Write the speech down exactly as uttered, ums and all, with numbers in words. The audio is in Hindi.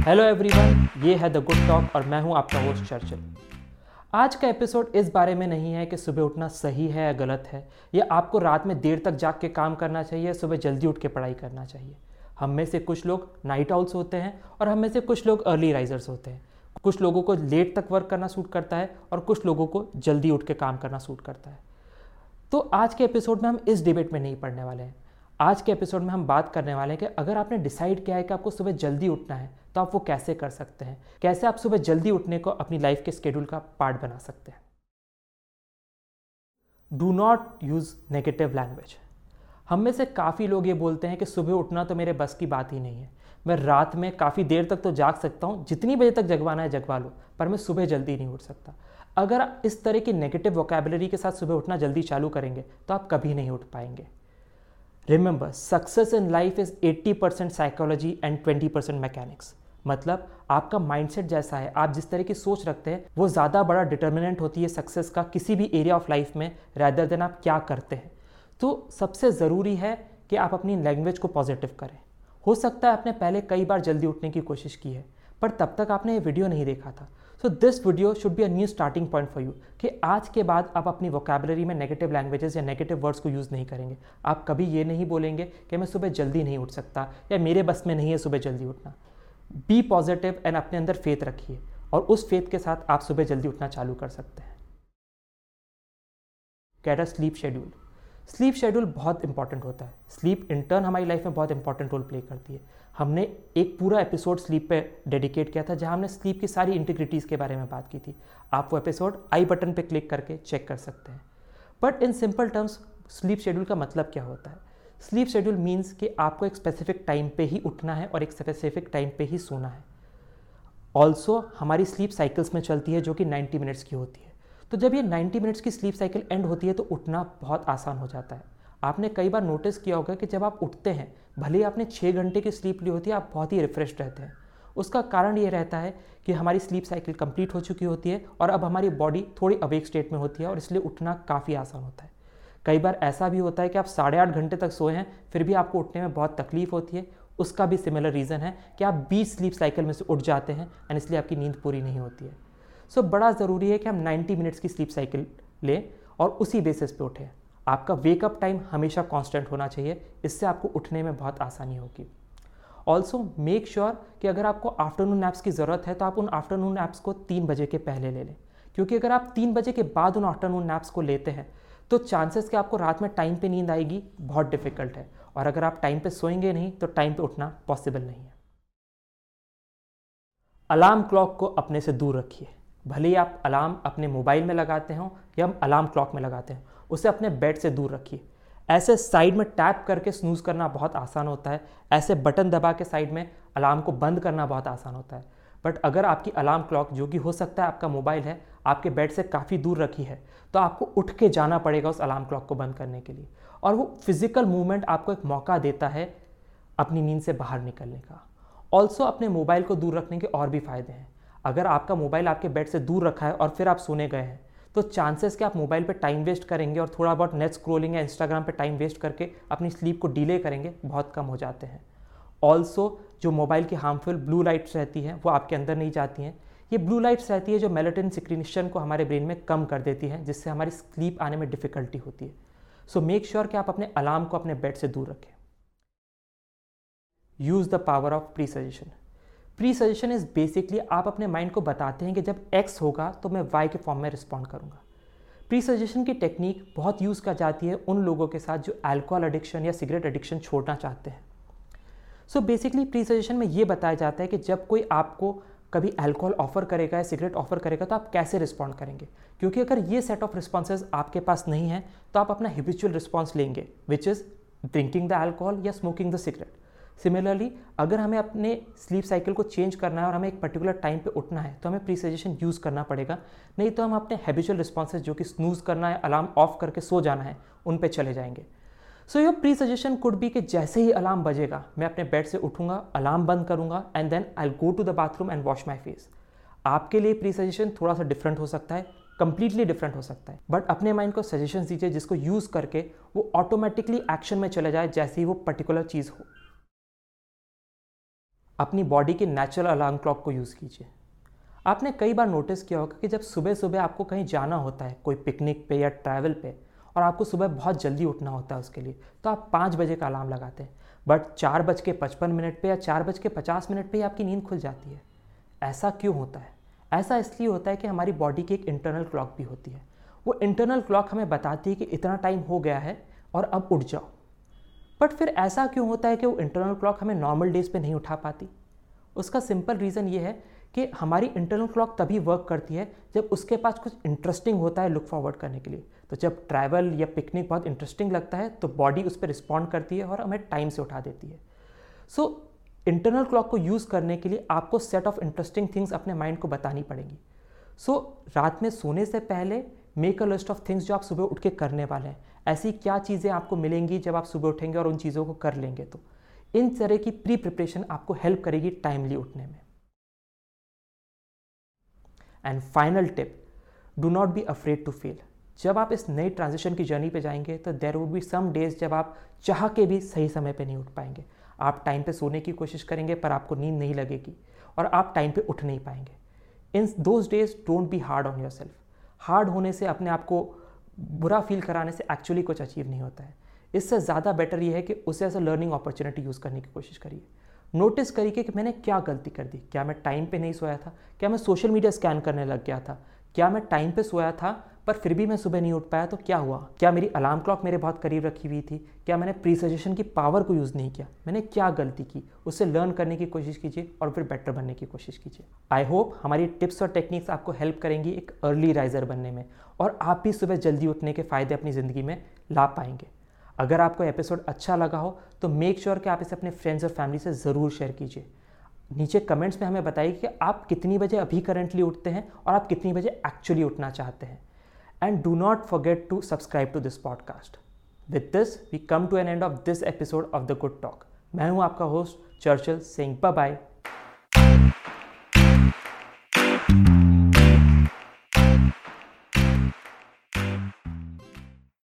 हेलो एवरीवन, ये है द गुड टॉक और मैं हूं आपका होस्ट चर्चिल। आज का एपिसोड इस बारे में नहीं है कि सुबह उठना सही है या गलत है, या आपको रात में देर तक जाग के काम करना चाहिए, सुबह जल्दी उठ के पढ़ाई करना चाहिए। हम में से कुछ लोग नाइट आउल्स होते हैं और हम में से कुछ लोग अर्ली राइजर्स होते हैं। कुछ लोगों को लेट तक वर्क करना सूट करता है और कुछ लोगों को जल्दी उठ के काम करना सूट करता है। तो आज के एपिसोड में हम इस डिबेट में नहीं पढ़ने वाले हैं। आज के एपिसोड में हम बात करने वाले हैं कि अगर आपने डिसाइड किया है कि आपको सुबह जल्दी उठना है तो आप वो कैसे कर सकते हैं, कैसे आप सुबह जल्दी उठने को अपनी लाइफ के स्केड्यूल का पार्ट बना सकते हैं। Do not use negative language. हम में से काफ़ी लोग ये बोलते हैं कि सुबह उठना तो मेरे बस की बात ही नहीं है, मैं रात में काफ़ी देर तक तो जाग सकता हूँ, जितनी बजे तक जगवाना है जगवा लो, पर मैं सुबह जल्दी नहीं उठ सकता। अगर आप इस तरह की नेगेटिव वोकैबुलरी के साथ सुबह उठना जल्दी चालू करेंगे तो आप कभी नहीं उठ पाएंगे। Remember, success in life is eighty percent psychology and twenty percent mechanics. मतलब आपका माइंडसेट जैसा है, आप जिस तरह की सोच रखते हैं, वो ज़्यादा बड़ा डिटर्मिनेंट होती है सक्सेस का किसी भी एरिया ऑफ लाइफ में, रैदर देन आप क्या करते हैं। तो सबसे ज़रूरी है कि आप अपनी लैंग्वेज को पॉजिटिव करें। हो सकता है आपने पहले कई बार जल्दी उठने की कोशिश की है, पर तब तक आपने ये वीडियो नहीं देखा था। So this video should be a new starting point for you कि आज के बाद आप अपनी वोकैबुलरी में नेगेटिव लैंग्वेजेस या नेगेटिव वर्ड्स को यूज़ नहीं करेंगे। आप कभी ये नहीं बोलेंगे कि मैं सुबह जल्दी नहीं उठ सकता या मेरे बस में नहीं है सुबह जल्दी उठना। बी पॉजिटिव एंड अपने अंदर फेथ रखिए और उस फेथ के साथ आप सुबह जल्दी उठना चालू कर सकते हैं। Get a sleep schedule. Sleep schedule बहुत इंपॉर्टेंट होता है। स्लीप इन टर्न हमारी लाइफ में बहुत इंपॉर्टेंट रोल प्ले करती है। हमने एक पूरा एपिसोड स्लीप पे डेडिकेट किया था, जहां हमने स्लीप की सारी इंटीग्रिटीज़ के बारे में बात की थी। आप वो एपिसोड आई बटन पे क्लिक करके चेक कर सकते हैं। But in simple terms, sleep schedule का मतलब क्या होता है? स्लीप शेड्यूल मीन्स कि आपको एक स्पेसिफिक टाइम पे ही उठना है और एक स्पेसिफिक टाइम पे ही सोना है। ऑल्सो हमारी स्लीप साइकिल्स में चलती है, जो कि नाइन्टी मिनट्स की होती है। तो जब ये नाइन्टी मिनट्स की स्लीप साइकिल एंड होती है तो उठना बहुत आसान हो जाता है। आपने कई बार नोटिस किया होगा कि जब आप उठते हैं, भले ही आपने छः घंटे की स्लीप ली होती है, आप बहुत ही रिफ्रेश्ड रहते हैं। उसका कारण ये रहता है कि हमारी स्लीप साइकिल कंप्लीट हो चुकी होती है और अब हमारी बॉडी थोड़ी अवेक स्टेट में होती है और इसलिए उठना काफ़ी आसान होता है। कई बार ऐसा भी होता है कि आप साढ़े आठ घंटे तक सोए हैं, फिर भी आपको उठने में बहुत तकलीफ होती है। उसका भी सिमिलर रीज़न है कि आप बीस स्लीप साइकिल में से उठ जाते हैं एंड इसलिए आपकी नींद पूरी नहीं होती है। सो so, बड़ा ज़रूरी है कि हम नाइन्टी मिनट्स की स्लीप साइकिल लें और उसी बेसिस पे उठें। आपका वेकअप टाइम हमेशा कांस्टेंट होना चाहिए, इससे आपको उठने में बहुत आसानी होगी। ऑल्सो मेक श्योर कि अगर आपको आफ्टरनून नैप्स की ज़रूरत है तो आप उन आफ्टरनून नैप्स को तीन बजे के पहले ले लें, क्योंकि अगर आप तीन बजे के बाद उन आफ्टरनून नैप्स को लेते हैं तो चांसेस कि आपको रात में टाइम पे नींद आएगी बहुत डिफिकल्ट है, और अगर आप टाइम पे सोएंगे नहीं तो टाइम पे उठना पॉसिबल नहीं है। अलार्म क्लॉक को अपने से दूर रखिए। भले ही आप अलार्म अपने मोबाइल में लगाते हो या हम अलार्म क्लॉक में लगाते हैं, उसे अपने बेड से दूर रखिए। ऐसे साइड में टैप करके स्नूज़ करना बहुत आसान होता है, ऐसे बटन दबा के साइड में अलार्म को बंद करना बहुत आसान होता है। बट अगर आपकी अलार्म क्लॉक, जो कि हो सकता है आपका मोबाइल है, आपके बेड से काफ़ी दूर रखी है, तो आपको उठ के जाना पड़ेगा उस अलार्म क्लॉक को बंद करने के लिए। और वो फिजिकल मूवमेंट आपको एक मौका देता है अपनी नींद से बाहर निकलने का। ऑल्सो अपने मोबाइल को दूर रखने के और भी फ़ायदे हैं। अगर आपका मोबाइल आपके बेड से दूर रखा है और फिर आप सोने गए हैं, तो चांसेस कि आप मोबाइल पे टाइम वेस्ट करेंगे और थोड़ा बहुत नेट स्क्रॉलिंग या इंस्टाग्राम पे टाइम वेस्ट करके अपनी स्लीप को डिले करेंगे, बहुत कम हो जाते हैं। ऑल्सो जो मोबाइल की हार्मफुल ब्लू लाइट्स रहती हैं वो आपके अंदर नहीं जाती हैं। ये ब्लू लाइट्स रहती है जो मेलाटोनिन सिक्रीशन को हमारे ब्रेन में कम कर देती हैं, जिससे हमारी स्लीप आने में डिफ़िकल्टी होती है। सो मेक श्योर कि आप अपने अलार्म को अपने बेड से दूर रखें। Use the power of pre suggestion. Pre suggestion is basically आप अपने माइंड को बताते हैं कि जब एक्स होगा तो मैं वाई के फॉर्म में रिस्पॉन्ड करूँगा। प्री सजेशन की टेक्निक बहुत यूज़ की जाती है उन लोगों के साथ जो अल्कोहल एडिक्शन या सिगरेट एडिक्शन छोड़ना चाहते हैं। सो बेसिकली प्री सजेशन में ये बताया जाता है कि जब कोई आपको कभी अल्कोहल ऑफर करेगा या सिगरेट ऑफर करेगा तो आप कैसे रिस्पॉन्ड करेंगे, क्योंकि अगर ये सेट ऑफ रिस्पॉन्सेज आपके पास नहीं है तो आप अपना हैबिचुअल रिस्पॉन्स लेंगे, which is drinking the alcohol या स्मोकिंग द सिगरेट। सिमिलरली अगर हमें अपने स्लीप साइकिल को चेंज करना है और हमें एक पर्टिकुलर टाइम पे उठना है तो हमें प्री सजेशन यूज़ करना पड़ेगा, नहीं तो हम अपने हैबिचुअल रिस्पॉन्सेज, जो कि स्नूज़ करना है, अलार्म ऑफ करके सो जाना है, उन पे चले जाएंगे। So your pre suggestion could be कि जैसे ही अलार्म बजेगा मैं अपने बेड से उठूंगा, अलार्म बंद करूंगा and then I will go to the bathroom and wash my face. आपके लिए प्री सजेशन थोड़ा सा डिफरेंट हो सकता है, कंप्लीटली डिफरेंट हो सकता है, बट अपने माइंड को सजेशन दीजिए जिसको यूज़ करके वो ऑटोमेटिकली एक्शन में चले जाए जैसे ही वो पर्टिकुलर चीज़ हो। अपनी बॉडी के नेचुरल अलार्म क्लॉक को यूज़ कीजिए। आपने कई बार नोटिस किया होगा कि जब सुबह सुबह आपको कहीं जाना होता है, कोई पिकनिक पे या ट्रैवल पे, और आपको सुबह बहुत जल्दी उठना होता है उसके लिए, तो आप पाँच बजे का अलार्म लगाते हैं, बट चार बज के पचपन मिनट पर या चार बज के पचास मिनट पर ही आपकी नींद खुल जाती है। ऐसा क्यों होता है? ऐसा इसलिए होता है कि हमारी बॉडी की एक इंटरनल क्लॉक भी होती है। वो इंटरनल क्लॉक हमें बताती है कि इतना टाइम हो गया है और अब उठ जाओ। बट फिर ऐसा क्यों होता है कि वो इंटरनल क्लॉक हमें नॉर्मल डेज पे नहीं उठा पाती? उसका सिंपल रीज़न ये है कि हमारी इंटरनल क्लॉक तभी वर्क करती है जब उसके पास कुछ इंटरेस्टिंग होता है लुक फॉरवर्ड करने के लिए। तो जब ट्रैवल या पिकनिक बहुत इंटरेस्टिंग लगता है तो बॉडी उस पर रिस्पॉन्ड करती है और हमें टाइम से उठा देती है। सो so, इंटरनल क्लॉक को यूज़ करने के लिए आपको सेट ऑफ इंटरेस्टिंग थिंग्स अपने माइंड को बतानी पड़ेंगी। सो so, रात में सोने से पहले make a list of things जो आप सुबह उठ के करने वाले हैं। ऐसी क्या चीज़ें आपको मिलेंगी जब आप सुबह उठेंगे और उन चीज़ों को कर लेंगे। तो इन तरह की प्री प्रिपरेशन आपको हेल्प करेगी टाइमली उठने में। And final tip, do not be afraid to fail. जब आप इस नई ट्रांजिशन की जर्नी पे जाएंगे तो there would be some days जब आप चाह के भी सही समय पे नहीं उठ पाएंगे। आप टाइम पे सोने की कोशिश करेंगे पर आपको नींद नहीं लगेगी और आप टाइम पे उठ नहीं पाएंगे। In those days don't be hard on yourself. Hard होने से, अपने आप को बुरा फील कराने से एक्चुअली कुछ अचीव नहीं होता है। इससे ज़्यादा बेटर ये है कि उसे as a learning opportunity use करने की कोशिश करिए। नोटिस करिए कि मैंने क्या गलती कर दी। क्या मैं टाइम पे नहीं सोया था? क्या मैं सोशल मीडिया स्कैन करने लग गया था? क्या मैं टाइम पे सोया था पर फिर भी मैं सुबह नहीं उठ पाया तो क्या हुआ? क्या मेरी अलार्म क्लॉक मेरे बहुत करीब रखी हुई थी? क्या मैंने प्री सजेशन की पावर को यूज़ नहीं किया? मैंने क्या गलती की? उससे लर्न करने की कोशिश कीजिए और फिर बेटर बनने की कोशिश कीजिए। आई होप हमारी टिप्स और टेक्निक्स आपको हेल्प करेंगी एक अर्ली राइजर बनने में और आप भी सुबह जल्दी उठने के फ़ायदे अपनी ज़िंदगी में ला पाएंगे। अगर आपको एपिसोड अच्छा लगा हो तो मेक श्योर कि आप इसे अपने फ्रेंड्स और फैमिली से ज़रूर शेयर कीजिए। नीचे कमेंट्स में हमें बताइए कि आप कितनी बजे अभी करंटली उठते हैं और आप कितनी बजे एक्चुअली उठना चाहते हैं। And do not forget to subscribe to this podcast. With this we come to an end of this episode of the good talk. मैं हूं आपका host Churchill, saying bye bye.